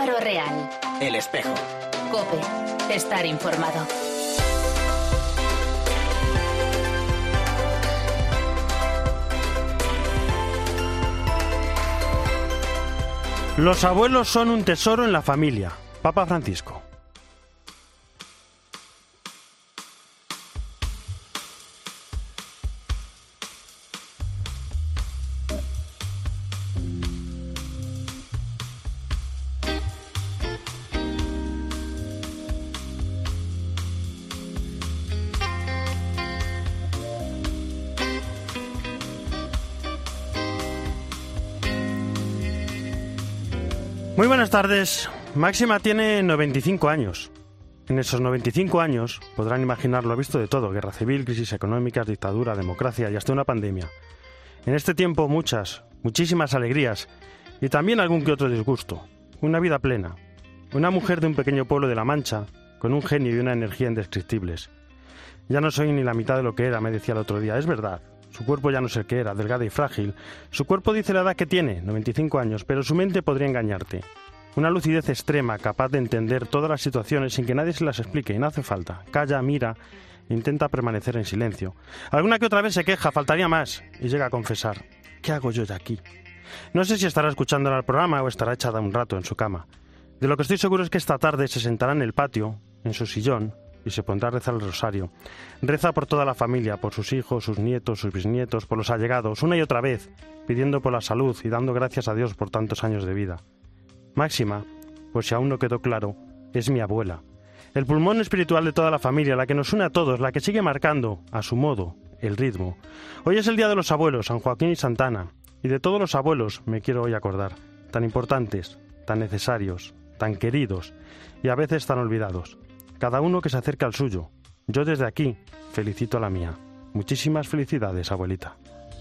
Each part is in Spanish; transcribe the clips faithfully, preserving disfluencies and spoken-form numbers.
Álvaro Real. El Espejo. COPE. Estar informado. Los abuelos son un tesoro en la familia. Papa Francisco. Muy buenas tardes. Máxima tiene noventa y cinco años. En esos noventa y cinco años, podrán imaginarlo, ha visto de todo: guerra civil, crisis económicas, dictadura, democracia y hasta una pandemia. En este tiempo muchas, muchísimas alegrías y también algún que otro disgusto. Una vida plena. Una mujer de un pequeño pueblo de La Mancha, con un genio y una energía indescriptibles. Ya no soy ni la mitad de lo que era, me decía el otro día. Es verdad. Su cuerpo ya no es el que era, delgada y frágil. Su cuerpo dice la edad que tiene, noventa y cinco años, pero su mente podría engañarte. Una lucidez extrema, capaz de entender todas las situaciones sin que nadie se las explique, y no hace falta. Calla, mira, e intenta permanecer en silencio. Alguna que otra vez se queja, faltaría más, y llega a confesar: ¿qué hago yo de aquí? No sé si estará escuchando el programa o estará echada un rato en su cama. De lo que estoy seguro es que esta tarde se sentará en el patio, en su sillón, y se pondrá a rezar el rosario. Reza por toda la familia, por sus hijos, sus nietos, sus bisnietos, por los allegados, una y otra vez, pidiendo por la salud y dando gracias a Dios por tantos años de vida. Máxima, pues si aún no quedó claro, es mi abuela. El pulmón espiritual de toda la familia, la que nos une a todos, la que sigue marcando, a su modo, el ritmo. Hoy es el Día de los Abuelos, San Joaquín y Santa Ana, y de todos los abuelos me quiero hoy acordar, tan importantes, tan necesarios, tan queridos y a veces tan olvidados. Cada uno que se acerca al suyo. Yo desde aquí felicito a la mía. Muchísimas felicidades, abuelita.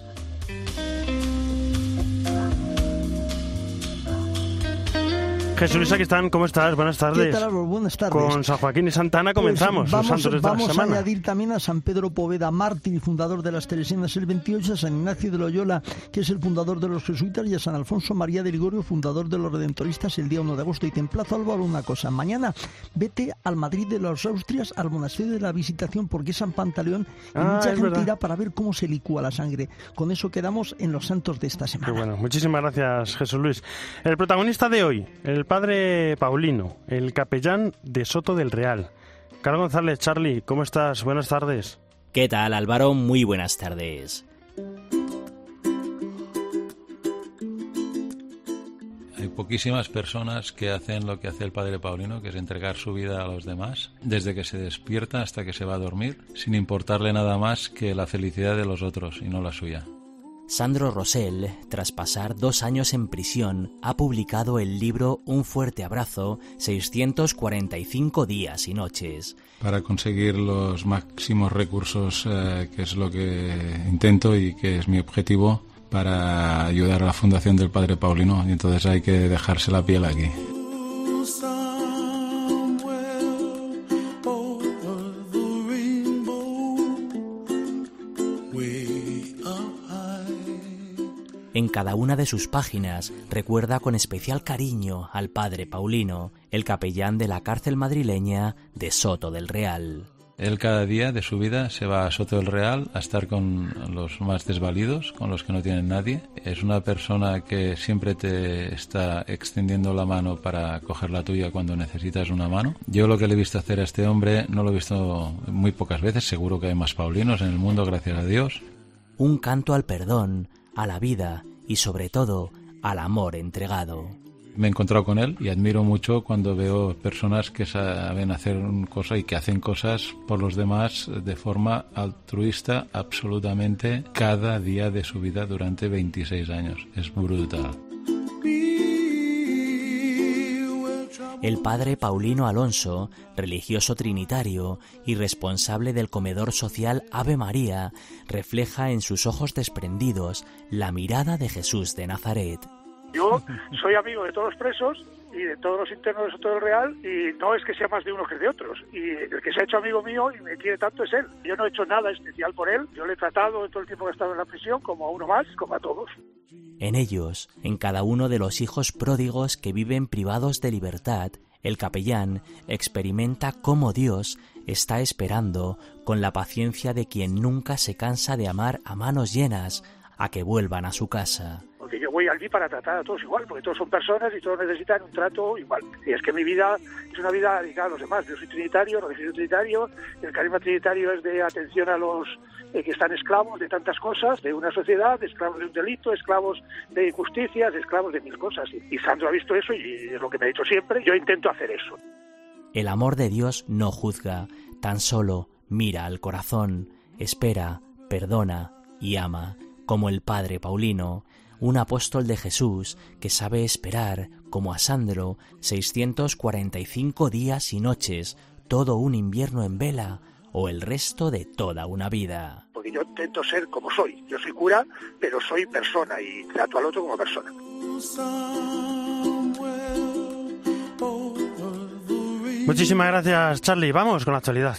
Jesús Luis, aquí están. ¿Cómo estás? Buenas tardes. ¿Qué tal, Álvaro? Buenas tardes. Con San Joaquín y Santa Ana comenzamos. Pues vamos los santos de vamos esta semana. a añadir también a San Pedro Poveda, mártir y fundador de las Teresianas el veintiocho, a San Ignacio de Loyola, que es el fundador de los jesuitas, y a San Alfonso María de Ligorio, fundador de los redentoristas, el día uno de agosto. Y te emplazo, Álvaro, una cosa. Mañana vete al Madrid de los Austrias, al monasterio de la Visitación, porque es San Pantaleón, y ah, mucha gente verdad. irá para ver cómo se licúa la sangre. Con eso quedamos en los santos de esta semana. Qué bueno. Muchísimas gracias, Jesús Luis. El protagonista de hoy, el padre Paulino, el capellán de Soto del Real. Carlos González, Charlie, ¿cómo estás? Buenas tardes. ¿Qué tal, Álvaro? Muy buenas tardes. Hay poquísimas personas que hacen lo que hace el padre Paulino, que es entregar su vida a los demás, desde que se despierta hasta que se va a dormir, sin importarle nada más que la felicidad de los otros y no la suya. Sandro Rosell, tras pasar dos años en prisión, ha publicado el libro Un fuerte abrazo, seiscientos cuarenta y cinco días y noches. Para conseguir los máximos recursos, eh, que es lo que intento y que es mi objetivo, para ayudar a la Fundación del Padre Paulino, y entonces hay que dejarse la piel aquí. En cada una de sus páginas recuerda con especial cariño al padre Paulino, el capellán de la cárcel madrileña de Soto del Real. Él cada día de su vida se va a Soto del Real a estar con los más desvalidos, con los que no tienen nadie. Es una persona que siempre te está extendiendo la mano para coger la tuya cuando necesitas una mano. Yo lo que le he visto hacer a este hombre no lo he visto muy pocas veces, seguro que hay más Paulinos en el mundo, gracias a Dios. Un canto al perdón, a la vida y sobre todo al amor entregado. Me he encontrado con él y admiro mucho cuando veo personas que saben hacer una cosa y que hacen cosas por los demás de forma altruista absolutamente cada día de su vida durante veintiséis años. Es brutal. El padre Paulino Alonso, religioso trinitario y responsable del comedor social Ave María, refleja en sus ojos desprendidos la mirada de Jesús de Nazaret. Yo soy amigo de todos los presos y de todos los internos de Soto del Real, y no es que sea más de unos que de otros, y el que se ha hecho amigo mío y me quiere tanto es él. Yo no he hecho nada especial por él, yo le he tratado todo el tiempo que ha estado en la prisión como a uno más, como a todos. En ellos, en cada uno de los hijos pródigos que viven privados de libertad, el capellán experimenta cómo Dios está esperando, con la paciencia de quien nunca se cansa de amar a manos llenas, a que vuelvan a su casa. Porque yo voy allí para tratar a todos igual, porque todos son personas y todos necesitan un trato igual. Y es que mi vida es una vida dedicada a los demás. Yo soy trinitario, religioso trinitario, el carisma trinitario es de atención a los eh, que están esclavos de tantas cosas, de una sociedad, de esclavos de un delito, esclavos de injusticias, esclavos de mil cosas. Y Sandro ha visto eso y es lo que me ha dicho siempre. Yo intento hacer eso. El amor de Dios no juzga, tan solo mira al corazón, espera, perdona y ama, como el padre Paulino, un apóstol de Jesús que sabe esperar, como a Sandro, seiscientos cuarenta y cinco días y noches, todo un invierno en vela o el resto de toda una vida. Porque yo intento ser como soy. Yo soy cura, pero soy persona y trato al otro como persona. Muchísimas gracias, Charlie. Vamos con la actualidad.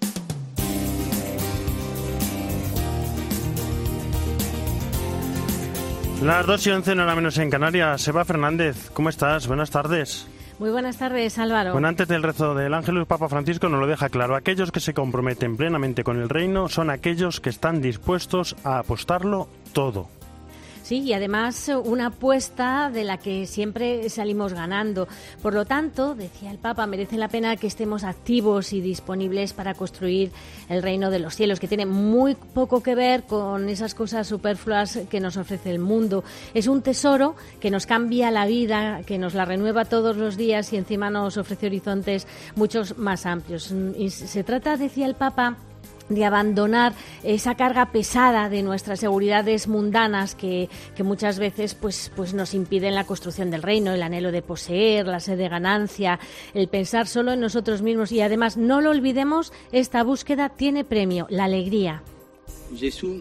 Las dos y once, no era menos en Canarias. Eva Fernández, ¿cómo estás? Buenas tardes. Muy buenas tardes, Álvaro. Bueno, antes del rezo del Ángelus, Papa Francisco nos lo deja claro. Aquellos que se comprometen plenamente con el reino son aquellos que están dispuestos a apostarlo todo. Sí, y además una apuesta de la que siempre salimos ganando. Por lo tanto, decía el Papa, merece la pena que estemos activos y disponibles para construir el reino de los cielos, que tiene muy poco que ver con esas cosas superfluas que nos ofrece el mundo. Es un tesoro que nos cambia la vida, que nos la renueva todos los días y encima nos ofrece horizontes muchos más amplios. Y se trata, decía el Papa, de abandonar esa carga pesada de nuestras seguridades mundanas que, que muchas veces pues, pues nos impiden la construcción del reino, el anhelo de poseer, la sed de ganancia, el pensar solo en nosotros mismos. Y además, no lo olvidemos, esta búsqueda tiene premio, la alegría. Jesús,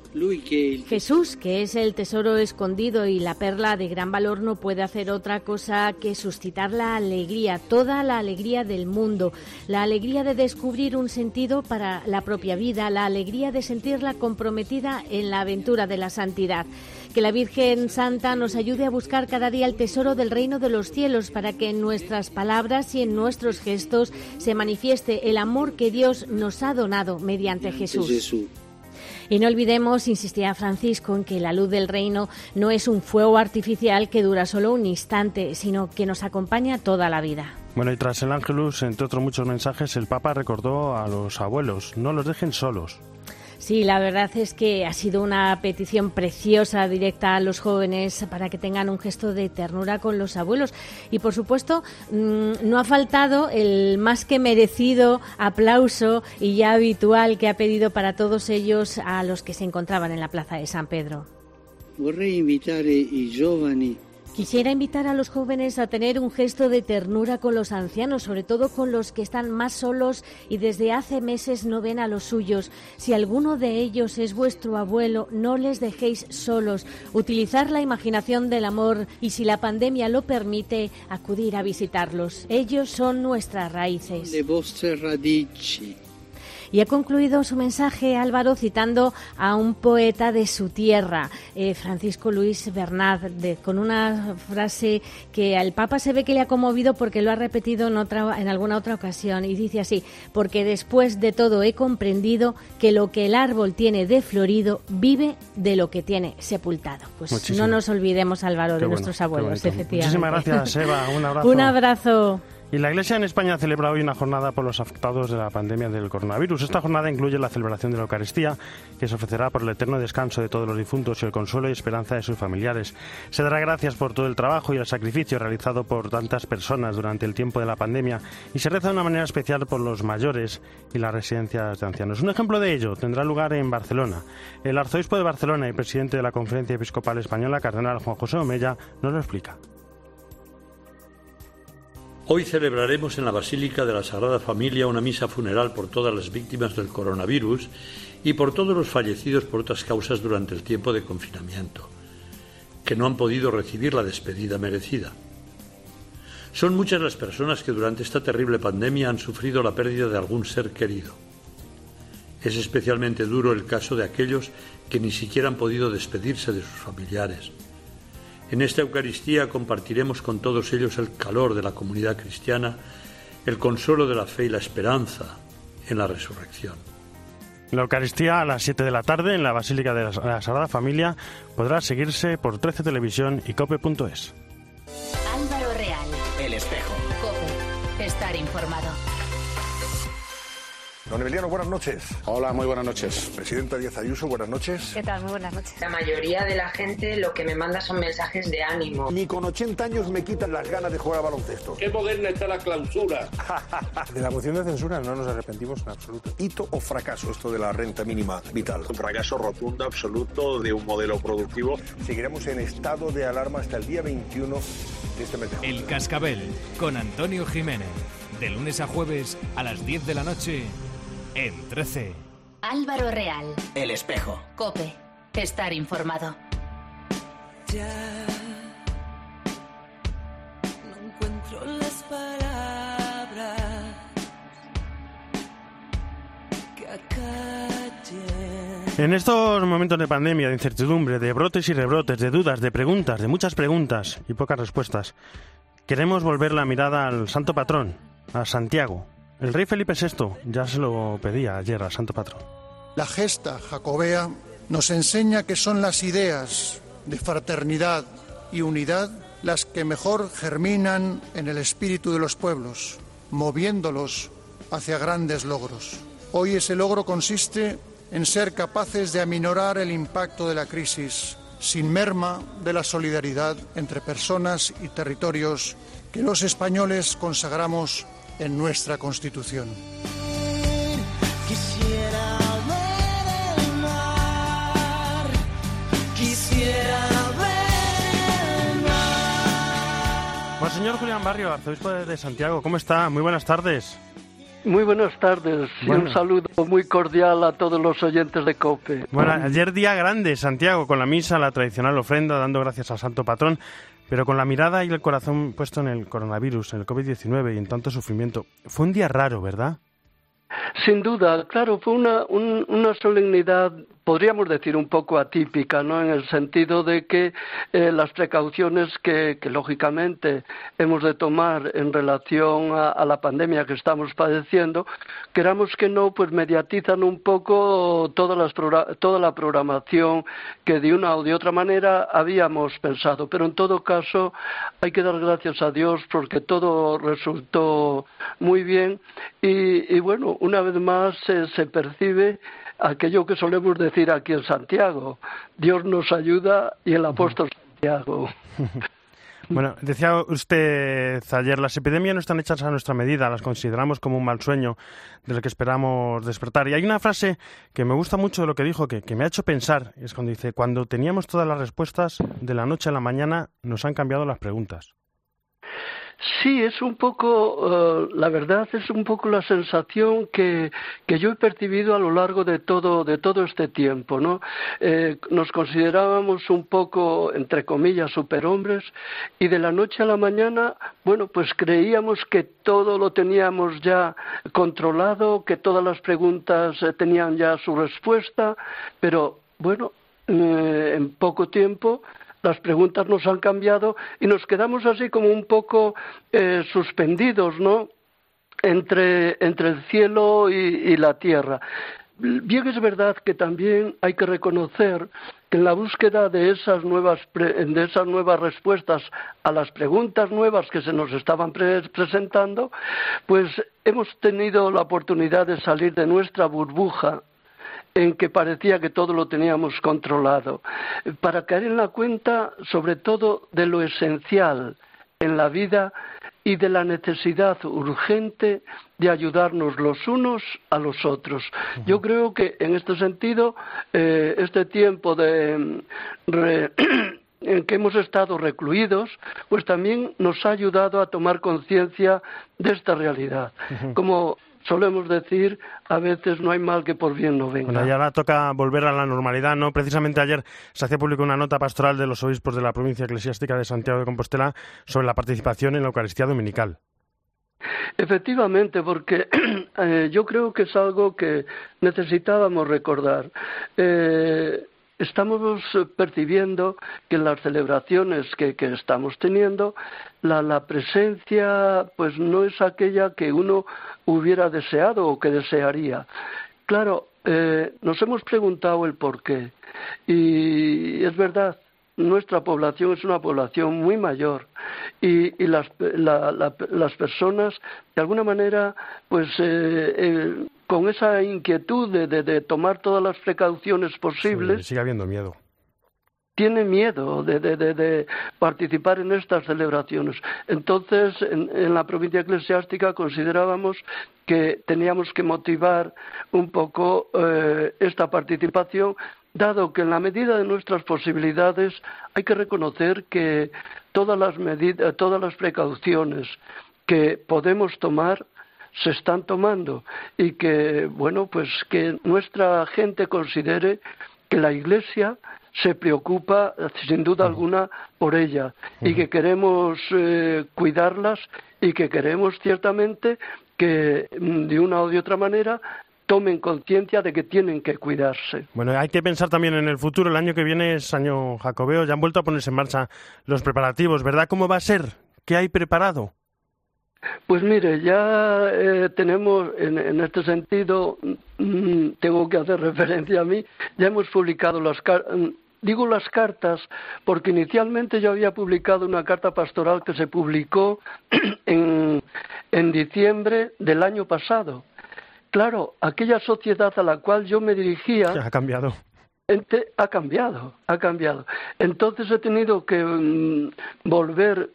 Jesús, que es el tesoro escondido y la perla de gran valor, no puede hacer otra cosa que suscitar la alegría, toda la alegría del mundo, la alegría de descubrir un sentido para la propia vida, la alegría de sentirla comprometida en la aventura de la santidad. Que la Virgen Santa nos ayude a buscar cada día el tesoro del reino de los cielos para que en nuestras palabras y en nuestros gestos se manifieste el amor que Dios nos ha donado mediante Jesús. Y no olvidemos, insistía Francisco, en que la luz del reino no es un fuego artificial que dura solo un instante, sino que nos acompaña toda la vida. Bueno, y tras el Ángelus, entre otros muchos mensajes, el Papa recordó a los abuelos, no los dejen solos. Sí, la verdad es que ha sido una petición preciosa, directa a los jóvenes, para que tengan un gesto de ternura con los abuelos. Y, por supuesto, no ha faltado el más que merecido aplauso y ya habitual que ha pedido para todos ellos a los que se encontraban en la Plaza de San Pedro. Vorrei invitare i giovani. Quisiera invitar a los jóvenes a tener un gesto de ternura con los ancianos, sobre todo con los que están más solos y desde hace meses no ven a los suyos. Si alguno de ellos es vuestro abuelo, no les dejéis solos. Utilizar la imaginación del amor y, si la pandemia lo permite, acudir a visitarlos. Ellos son nuestras raíces. Le vostre radici. Y ha concluido su mensaje, Álvaro, citando a un poeta de su tierra, eh, Francisco Luis Bernat, de, con una frase que al Papa se ve que le ha conmovido porque lo ha repetido en, otra, en alguna otra ocasión. Y dice así: porque después de todo he comprendido que lo que el árbol tiene de florido vive de lo que tiene sepultado. Pues Muchísimo. No nos olvidemos, Álvaro, qué de bueno, nuestros abuelos, efectivamente. Muchísimas gracias, Eva. Un abrazo. Un abrazo. Y la Iglesia en España celebra hoy una jornada por los afectados de la pandemia del coronavirus. Esta jornada incluye la celebración de la Eucaristía, que se ofrecerá por el eterno descanso de todos los difuntos y el consuelo y esperanza de sus familiares. Se dará gracias por todo el trabajo y el sacrificio realizado por tantas personas durante el tiempo de la pandemia y se reza de una manera especial por los mayores y las residencias de ancianos. Un ejemplo de ello tendrá lugar en Barcelona. El arzobispo de Barcelona y presidente de la Conferencia Episcopal Española, cardenal Juan José Omella, nos lo explica. Hoy celebraremos en la Basílica de la Sagrada Familia una misa funeral por todas las víctimas del coronavirus y por todos los fallecidos por otras causas durante el tiempo de confinamiento. que no han podido recibir la despedida merecida. Son muchas las personas que durante esta terrible pandemia han sufrido la pérdida de algún ser querido. Es especialmente duro el caso de aquellos que ni siquiera han podido despedirse de sus familiares. En esta Eucaristía compartiremos con todos ellos el calor de la comunidad cristiana, el consuelo de la fe y la esperanza en la resurrección. La Eucaristía a las siete de la tarde en la Basílica de la Sagrada Familia podrá seguirse por trece Televisión y cope punto es. Álvaro Real. El Espejo. COPE. Estar informado. Don Emiliano, buenas noches. Hola, muy buenas noches. Presidenta Díaz Ayuso, buenas noches. ¿Qué tal? Muy buenas noches. La mayoría de la gente lo que me manda son mensajes de ánimo. Ni con ochenta años me quitan las ganas de jugar a baloncesto. Qué moderna está la clausura. De la moción de censura no nos arrepentimos en absoluto. ¿Hito o fracaso esto de la renta mínima vital? Un fracaso rotundo, absoluto, de un modelo productivo. Seguiremos en estado de alarma hasta el día veintiuno de este mes de julio. El Cascabel, con Antonio Jiménez. De lunes a jueves a las diez de la noche... en trece. Álvaro Real. El Espejo. COPE. Estar informado. Ya no encuentro las palabras que acallen. En estos momentos de pandemia, de incertidumbre, de brotes y rebrotes, de dudas, de preguntas, de muchas preguntas y pocas respuestas, queremos volver la mirada al santo patrón, a Santiago. El rey Felipe sexto ya se lo pedía ayer al santo patrón. La gesta jacobea nos enseña que son las ideas de fraternidad y unidad las que mejor germinan en el espíritu de los pueblos, moviéndolos hacia grandes logros. Hoy ese logro consiste en ser capaces de aminorar el impacto de la crisis, sin merma de la solidaridad entre personas y territorios que los españoles consagramos en nuestra Constitución. Quisiera ver el mar, quisiera ver el mar. Monseñor Julián Barrio, arzobispo de Santiago, ¿cómo está? Muy buenas tardes. Muy buenas tardes bueno. Y un saludo muy cordial a todos los oyentes de COPE. Bueno, ayer día grande, Santiago, con la misa, la tradicional ofrenda, dando gracias al santo patrón, pero con la mirada y el corazón puesto en el coronavirus, en el covid diecinueve y en tanto sufrimiento. Fue un día raro, ¿verdad? Sin duda, claro, fue una, un, una solemnidad, podríamos decir, un poco atípica, ¿no? En el sentido de que eh, las precauciones que, que, lógicamente, hemos de tomar en relación a, a la pandemia que estamos padeciendo, queramos que no, pues mediatizan un poco todas las toda la programación que de una o de otra manera habíamos pensado. Pero en todo caso, hay que dar gracias a Dios porque todo resultó muy bien y, y bueno, una vez más eh, se percibe aquello que solemos decir aquí en Santiago: Dios nos ayuda y el apóstol Santiago. Bueno, decía usted ayer, las epidemias no están hechas a nuestra medida, las consideramos como un mal sueño del que esperamos despertar. Y hay una frase que me gusta mucho de lo que dijo, que, que me ha hecho pensar, es cuando dice: cuando teníamos todas las respuestas, de la noche a la mañana nos han cambiado las preguntas. Sí, es un poco, uh, la verdad es un poco la sensación que, que yo he percibido a lo largo de todo, de todo este tiempo, ¿no? Eh, nos considerábamos un poco, entre comillas, superhombres y de la noche a la mañana, bueno, pues creíamos que todo lo teníamos ya controlado, que todas las preguntas eh, tenían ya su respuesta, pero bueno, eh, en poco tiempo las preguntas nos han cambiado y nos quedamos así como un poco eh, suspendidos, ¿no? Entre, entre el cielo y, y la tierra. Bien es verdad que también hay que reconocer que en la búsqueda de esas nuevas pre, de esas nuevas respuestas a las preguntas nuevas que se nos estaban pre, presentando, pues hemos tenido la oportunidad de salir de nuestra burbuja en que parecía que todo lo teníamos controlado, para caer en la cuenta sobre todo de lo esencial en la vida y de la necesidad urgente de ayudarnos los unos a los otros. Uh-huh. Yo creo que en este sentido, eh, este tiempo de re, en que hemos estado recluidos, pues también nos ha ayudado a tomar conciencia de esta realidad. Uh-huh. Como solemos decir, a veces no hay mal que por bien no venga. Bueno, ya ahora toca volver a la normalidad, ¿no? Precisamente ayer se hacía público una nota pastoral de los obispos de la provincia eclesiástica de Santiago de Compostela sobre la participación en la Eucaristía Dominical. Efectivamente, porque eh, yo creo que es algo que necesitábamos recordar. Eh, Estamos percibiendo que en las celebraciones que, que estamos teniendo, la, la presencia pues no es aquella que uno hubiera deseado o que desearía. Claro, eh, nos hemos preguntado el por qué. Y es verdad, nuestra población es una población muy mayor y, y las, la, la, las personas, de alguna manera, pues eh, eh, con esa inquietud de, de, de tomar todas las precauciones posibles, sí, sigue habiendo miedo. Tiene miedo de, de, de, de participar en estas celebraciones. Entonces, en, en la provincia eclesiástica considerábamos que teníamos que motivar un poco eh, esta participación, dado que en la medida de nuestras posibilidades hay que reconocer que todas las medidas, todas las precauciones que podemos tomar se están tomando y que, bueno, pues que nuestra gente considere que la Iglesia se preocupa, sin duda alguna, por ella y que queremos eh, cuidarlas y que queremos ciertamente que de una o de otra manera tomen conciencia de que tienen que cuidarse. Bueno, hay que pensar también en el futuro. El año que viene es año jacobeo, ya han vuelto a ponerse en marcha los preparativos, ¿verdad? ¿Cómo va a ser? ¿Qué hay preparado? Pues mire, ya eh, tenemos, en, en este sentido, mmm, tengo que hacer referencia a mí, ya hemos publicado las cartas, digo las cartas porque inicialmente yo había publicado una carta pastoral que se publicó en, en diciembre del año pasado. Claro, aquella sociedad a la cual yo me dirigía... Ha cambiado. Ente, ha cambiado, ha cambiado. Entonces he tenido que mmm, volver...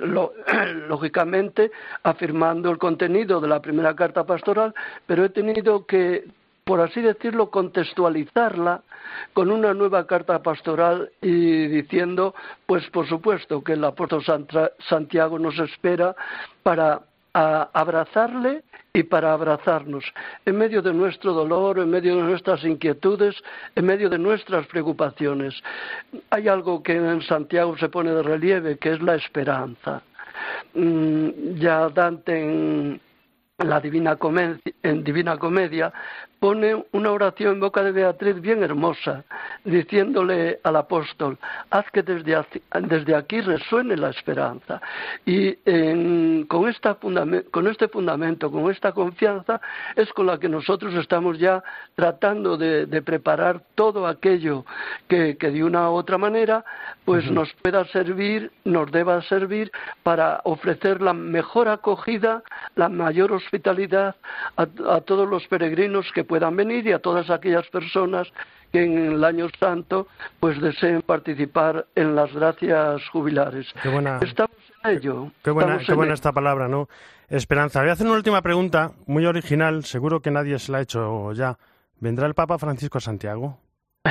lógicamente afirmando el contenido de la primera carta pastoral, pero he tenido que, por así decirlo, contextualizarla con una nueva carta pastoral y diciendo, pues por supuesto que el apóstol Santiago nos espera para a abrazarle y para abrazarnos en medio de nuestro dolor, en medio de nuestras inquietudes, en medio de nuestras preocupaciones. Hay algo que en Santiago se pone de relieve, que es la esperanza. Ya Dante en la Divina Comedia, en Divina Comedia pone una oración en boca de Beatriz bien hermosa, diciéndole al apóstol, haz que desde, desde aquí resuene la esperanza. Y en, con, esta fundament, con este fundamento, con esta confianza, es con la que nosotros estamos ya tratando de, de preparar todo aquello que, que de una u otra manera pues uh-huh. nos pueda servir, nos deba servir para ofrecer la mejor acogida, la mayor hospitalidad a, a todos los peregrinos que puedan venir y a todas aquellas personas que en el año santo pues deseen participar en las gracias jubilares. Qué buena, Estamos en ello. Qué buena, Estamos qué en buena ello. esta palabra, ¿no? Esperanza. Voy a hacer una última pregunta, muy original, seguro que nadie se la ha hecho ya. ¿Vendrá el Papa Francisco a Santiago?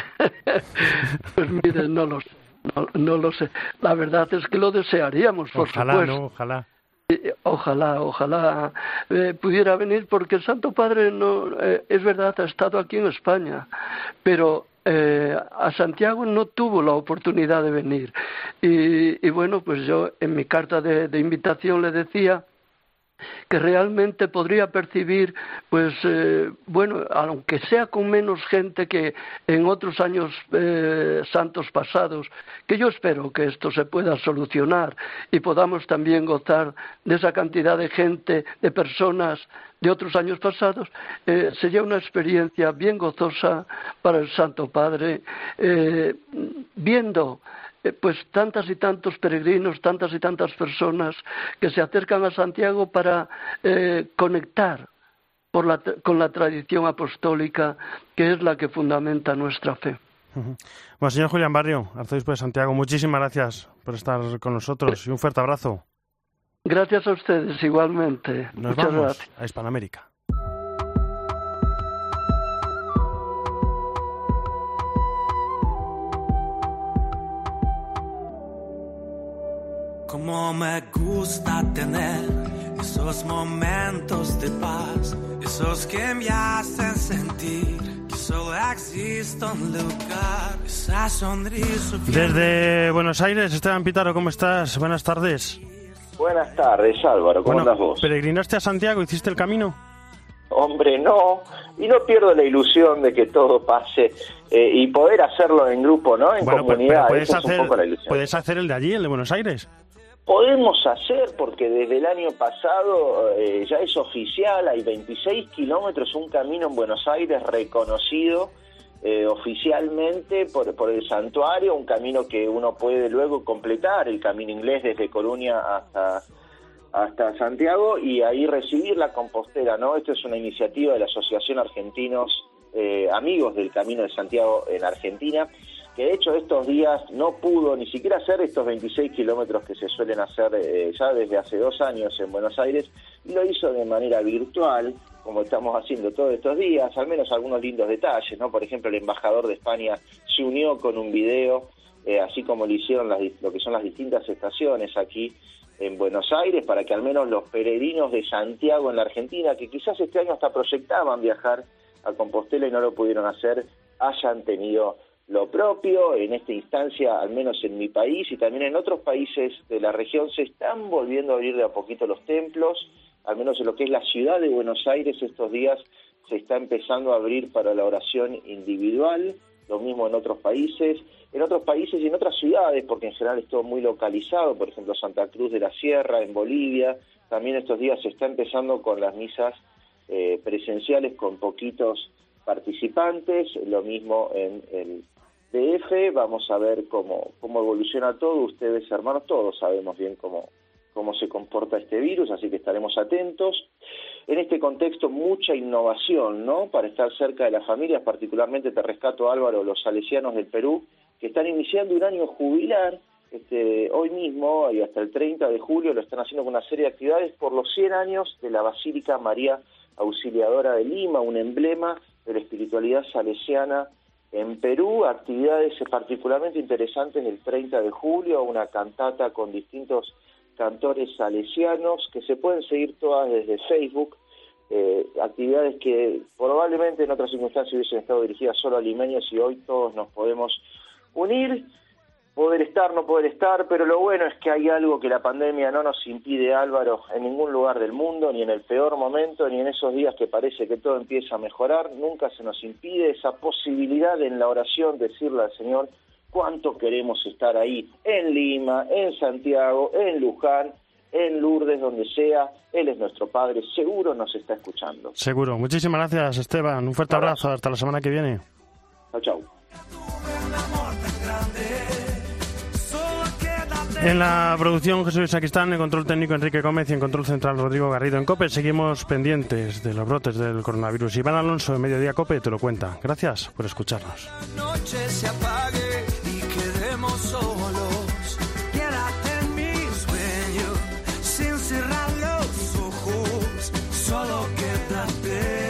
Pues mire, no lo sé, no, no lo sé. La verdad es que lo desearíamos, por ojalá, supuesto. ¿no? Ojalá. Ojalá, ojalá eh, pudiera venir, porque el Santo Padre no eh, es verdad, ha estado aquí en España, pero eh, a Santiago no tuvo la oportunidad de venir. Y, y bueno, pues yo en mi carta de, de invitación le decía que realmente podría percibir, pues, eh, bueno, aunque sea con menos gente que en otros años eh, santos pasados, que yo espero que esto se pueda solucionar y podamos también gozar de esa cantidad de gente, de personas de otros años pasados, eh, sería una experiencia bien gozosa para el Santo Padre, eh, viendo pues tantas y tantos peregrinos, tantas y tantas personas que se acercan a Santiago para eh, conectar por la, con la tradición apostólica, que es la que fundamenta nuestra fe. Uh-huh. Bueno, señor Julián Barrio, arzobispo de Santiago, muchísimas gracias por estar con nosotros y un fuerte abrazo. Gracias a ustedes, igualmente. Nos Muchas vamos gracias. a Hispanoamérica. Como me gusta tener esos momentos de paz, esos que me hacen sentir que solo existe un lugar, esa sonrisa. Desde Buenos Aires, Esteban Pitaro, ¿cómo estás? Buenas tardes. Buenas tardes, Álvaro, ¿cómo bueno, andas vos? ¿Peregrinaste a Santiago? ¿Hiciste el camino? Hombre, no, y no pierdo la ilusión de que todo pase eh, y poder hacerlo en grupo, ¿no? En bueno, comunidad, pues, esa hacer, es un poco la ilusión. Puedes hacer el de allí, el de Buenos Aires. Podemos hacer, porque desde el año pasado eh, ya es oficial, hay veintiséis kilómetros, un camino en Buenos Aires reconocido eh, oficialmente por, por el santuario, un camino que uno puede luego completar, el camino inglés desde Coruña hasta... hasta Santiago y ahí recibir la compostera, ¿no? Esto es una iniciativa de la Asociación Argentinos eh, Amigos del Camino de Santiago en Argentina, que de hecho estos días no pudo ni siquiera hacer estos veintiséis kilómetros que se suelen hacer eh, ya desde hace dos años en Buenos Aires, y lo hizo de manera virtual, como estamos haciendo todos estos días, al menos algunos lindos detalles, ¿no? Por ejemplo, el embajador de España se unió con un video, eh, así como lo hicieron las, lo que son las distintas estaciones aquí en Buenos Aires, para que al menos los peregrinos de Santiago en la Argentina, que quizás este año hasta proyectaban viajar a Compostela y no lo pudieron hacer, hayan tenido lo propio. En esta instancia, al menos en mi país y también en otros países de la región, se están volviendo a abrir de a poquito los templos, al menos en lo que es la ciudad de Buenos Aires estos días se está empezando a abrir para la oración individual, lo mismo en otros países, en otros países y en otras ciudades, porque en general es todo muy localizado, por ejemplo Santa Cruz de la Sierra, en Bolivia, también estos días se está empezando con las misas eh, presenciales con poquitos participantes, lo mismo en el D F, vamos a ver cómo, cómo evoluciona todo, ustedes hermanos, todos sabemos bien cómo, cómo se comporta este virus, así que estaremos atentos. En este contexto, mucha innovación, ¿no?, para estar cerca de las familias, particularmente te rescato, Álvaro, los salesianos del Perú, que están iniciando un año jubilar, este, hoy mismo y hasta el treinta de julio lo están haciendo con una serie de actividades por los cien años de la Basílica María Auxiliadora de Lima, un emblema de la espiritualidad salesiana en Perú, actividades particularmente interesantes el treinta de julio, una cantata con distintos cantores salesianos que se pueden seguir todas desde Facebook, eh, actividades que probablemente en otras circunstancias hubiesen estado dirigidas solo a limeños y hoy todos nos podemos unir, poder estar, no poder estar, pero lo bueno es que hay algo que la pandemia no nos impide, Álvaro, en ningún lugar del mundo, ni en el peor momento, ni en esos días que parece que todo empieza a mejorar, nunca se nos impide esa posibilidad de en la oración decirle al Señor cuánto queremos estar ahí, en Lima, en Santiago, en Luján, en Lourdes, donde sea. Él es nuestro Padre, seguro nos está escuchando. Seguro. Muchísimas gracias, Esteban. Un fuerte abrazo. Hasta la semana que viene. Chao, chao. En la producción Jesús Sacristán, en control técnico Enrique Gómez y en control central Rodrigo Garrido. En COPE seguimos pendientes de los brotes del coronavirus. Iván Alonso en Mediodía COPE te lo cuenta. Gracias por escucharnos. La noche se apague y quedemos solos. Quédate en mi sueño sin cerrar los ojos. Solo quédate.